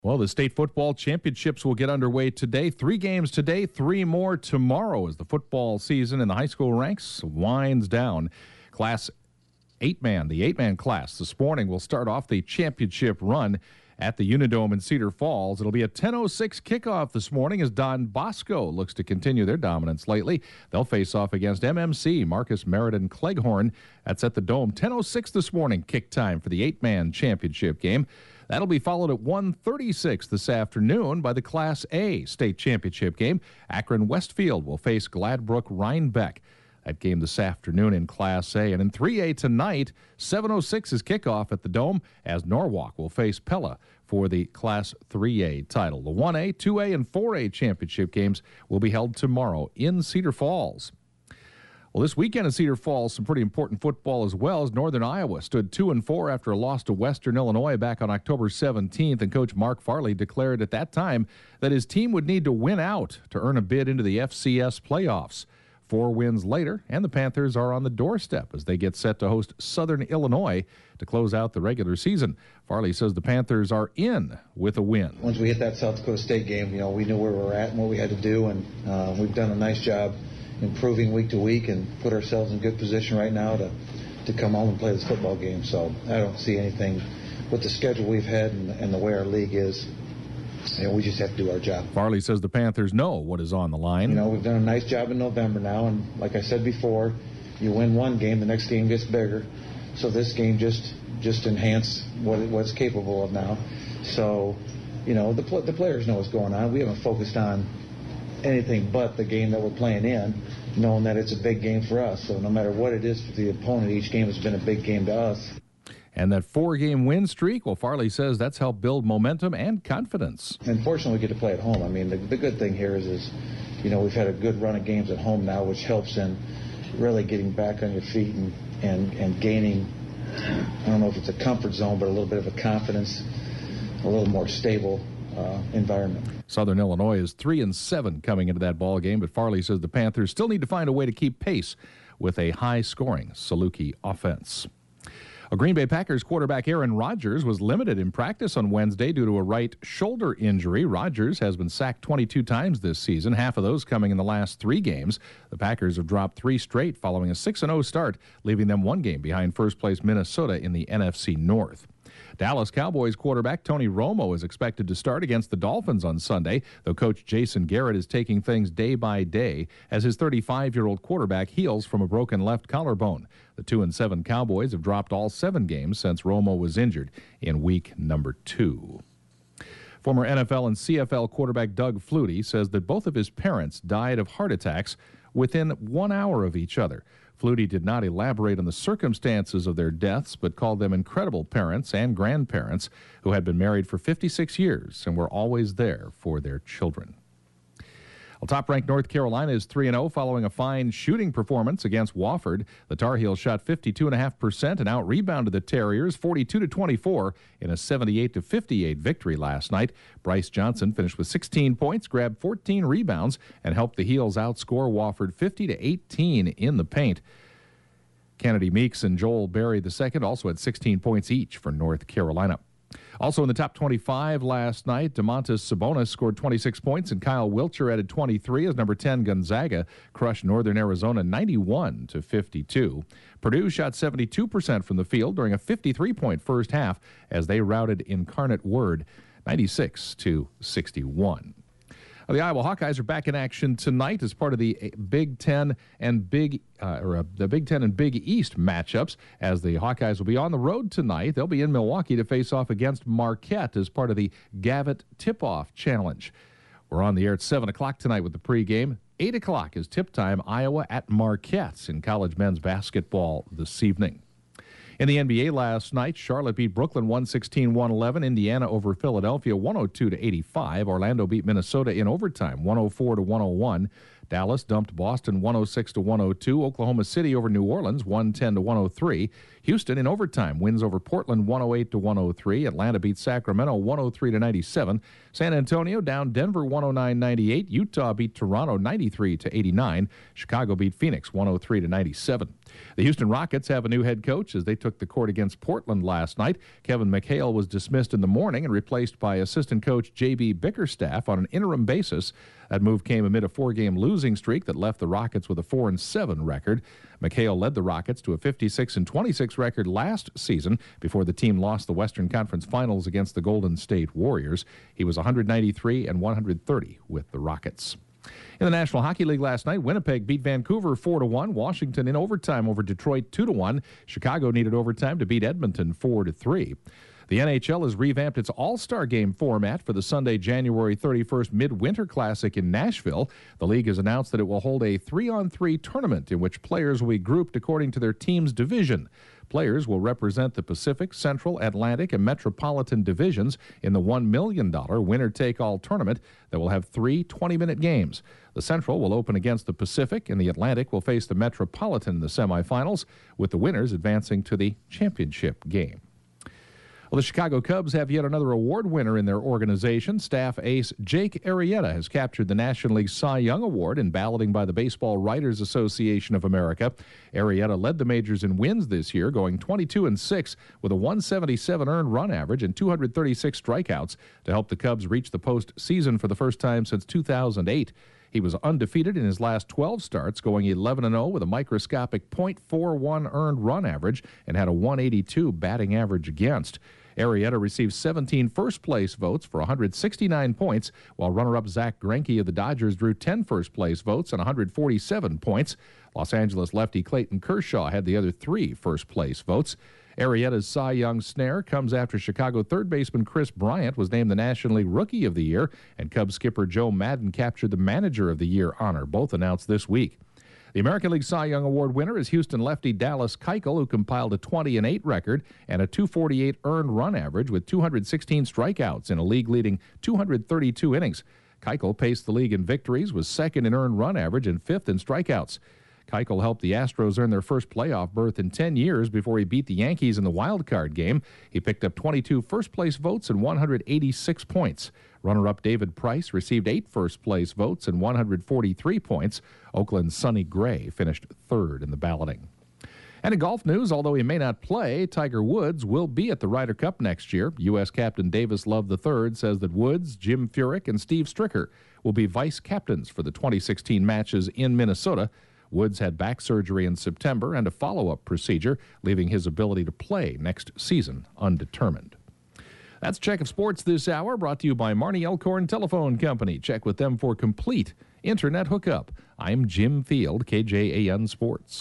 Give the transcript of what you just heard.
Well, the state football championships will get underway today. 3 games today, 3 more tomorrow as the football season in the high school ranks winds down. Class 8-man, the 8-man class this morning will start off the championship run at the Unidome in Cedar Falls. It'll be a 10:06 kickoff this morning as Don Bosco looks to continue their dominance lately. They'll face off against MMC, Marcus Meriden Cleghorn. That's at the Dome. 10:06 this morning, kick time for the 8-man championship game. That'll be followed at 1:36 this afternoon by the Class A state championship game. Akron Westfield will face Gladbrook Rhinebeck. That game this afternoon in Class A. And in 3A tonight, 7:06 is kickoff at the Dome as Norwalk will face Pella for the Class 3A title. The 1A, 2A, and 4A championship games will be held tomorrow in Cedar Falls. Well, this weekend in Cedar Falls, some pretty important football as well, as Northern Iowa stood 2-4 after a loss to Western Illinois back on October 17th, and Coach Mark Farley declared at that time that his team would need to win out to earn a bid into the FCS playoffs. 4 wins later, and the Panthers are on the doorstep as they get set to host Southern Illinois to close out the regular season. Farley says the Panthers are in with a win. Once we hit that South Dakota State game, we knew where we were at and what we had to do, and we've done a nice job improving week to week and put ourselves in good position right now to come home and play this football game. So I don't see anything with the schedule we've had and the way our league is. We just have to do our job. Farley says the Panthers know what is on the line. We've done a nice job in November now, and like I said before, you win one game, the next game gets bigger. So this game just enhanced what it's capable of now. So, the players know what's going on. We haven't focused on anything but the game that we're playing in, knowing that it's a big game for us. So no matter what it is for the opponent, each game has been a big game to us. And that 4-game win streak, well, Farley says that's helped build momentum and confidence. And fortunately, we get to play at home. I mean, the good thing here is we've had a good run of games at home now, which helps in really getting back on your feet and gaining, I don't know if it's a comfort zone, but a little bit of a confidence, a little more stable environment. Southern Illinois is 3-7 coming into that ball game, but Farley says the Panthers still need to find a way to keep pace with a high-scoring Saluki offense. A Green Bay Packers quarterback Aaron Rodgers was limited in practice on Wednesday due to a right shoulder injury. Rodgers has been sacked 22 times this season, half of those coming in the last 3 games. The Packers have dropped 3 straight following a 6-0 start, leaving them 1 game behind first-place Minnesota in the NFC North. Dallas Cowboys quarterback Tony Romo is expected to start against the Dolphins on Sunday, though Coach Jason Garrett is taking things day by day as his 35-year-old quarterback heals from a broken left collarbone. The 2-7 Cowboys have dropped all 7 games since Romo was injured in week number 2. Former NFL and CFL quarterback Doug Flutie says that both of his parents died of heart attacks within 1 hour of each other. Flutie did not elaborate on the circumstances of their deaths, but called them incredible parents and grandparents who had been married for 56 years and were always there for their children. Well, top-ranked North Carolina is 3-0 following a fine shooting performance against Wofford. The Tar Heels shot 52.5% and out-rebounded the Terriers 42-24 in a 78-58 victory last night. Bryce Johnson finished with 16 points, grabbed 14 rebounds, and helped the Heels outscore Wofford 50-18 in the paint. Kennedy Meeks and Joel Berry II also had 16 points each for North Carolina. Also in the top 25 last night, Domantas Sabonis scored 26 points and Kyle Wiltshire added 23 as number 10 Gonzaga crushed Northern Arizona 91-52. Purdue shot 72% from the field during a 53-point first half as they routed Incarnate Word 96-61. The Iowa Hawkeyes are back in action tonight as part of the Big Ten and Big East matchups. As the Hawkeyes will be on the road tonight, they'll be in Milwaukee to face off against Marquette as part of the Gavitt Tip-Off Challenge. We're on the air at 7 o'clock tonight with the pregame. 8 o'clock is tip time. Iowa at Marquette in college men's basketball this evening. In the NBA last night, Charlotte beat Brooklyn 116-111. Indiana over Philadelphia 102-85. Orlando beat Minnesota in overtime 104-101. Dallas dumped Boston 106-102. Oklahoma City over New Orleans 110-103. Houston in overtime wins over Portland 108-103. Atlanta beat Sacramento 103-97. San Antonio down Denver 109-98. Utah beat Toronto 93-89. Chicago beat Phoenix 103-97. The Houston Rockets have a new head coach as they took the court against Portland last night. Kevin McHale was dismissed in the morning and replaced by assistant coach J.B. Bickerstaff on an interim basis. That move came amid a 4-game losing streak that left the Rockets with a 4-7 record. McHale led the Rockets to a 56-26 record last season before the team lost the Western Conference Finals against the Golden State Warriors. He was 193-130 with the Rockets. In the National Hockey League last night, Winnipeg beat Vancouver 4-1. Washington in overtime over Detroit 2-1. Chicago needed overtime to beat Edmonton 4-3. The NHL has revamped its All-Star Game format for the Sunday, January 31st Midwinter Classic in Nashville. The league has announced that it will hold a 3-on-3 tournament in which players will be grouped according to their team's division. Players will represent the Pacific, Central, Atlantic, and Metropolitan divisions in the $1 million winner-take-all tournament that will have 3 20-minute games. The Central will open against the Pacific, and the Atlantic will face the Metropolitan in the semifinals, with the winners advancing to the championship game. Well, the Chicago Cubs have yet another award winner in their organization. Staff ace Jake Arrieta has captured the National League Cy Young Award in balloting by the Baseball Writers Association of America. Arrieta led the majors in wins this year, going 22-6 with a 177 earned run average and 236 strikeouts to help the Cubs reach the postseason for the first time since 2008. He was undefeated in his last 12 starts, going 11-0 with a microscopic .41 earned run average and had a 182 batting average against. Arrieta received 17 first-place votes for 169 points, while runner-up Zach Greinke of the Dodgers drew 10 first-place votes and 147 points. Los Angeles lefty Clayton Kershaw had the other 3 first-place votes. Arrieta's Cy Young snare comes after Chicago third baseman Chris Bryant was named the National League Rookie of the Year, and Cubs skipper Joe Maddon captured the Manager of the Year honor, both announced this week. The American League Cy Young Award winner is Houston lefty Dallas Keuchel, who compiled a 20-8 record and a 248 earned run average with 216 strikeouts in a league-leading 232 innings. Keuchel paced the league in victories, was second in earned run average and 5th in strikeouts. Keuchel helped the Astros earn their first playoff berth in 10 years before he beat the Yankees in the wild card game. He picked up 22 first-place votes and 186 points. Runner-up David Price received 8 first-place votes and 143 points. Oakland's Sonny Gray finished 3rd in the balloting. And in golf news, although he may not play, Tiger Woods will be at the Ryder Cup next year. U.S. Captain Davis Love III says that Woods, Jim Furyk, and Steve Stricker will be vice captains for the 2016 matches in Minnesota. Woods had back surgery in September and a follow-up procedure, leaving his ability to play next season undetermined. That's Check of Sports this hour, brought to you by Marnie Elkhorn Telephone Company. Check with them for complete internet hookup. I'm Jim Field, KJAN Sports.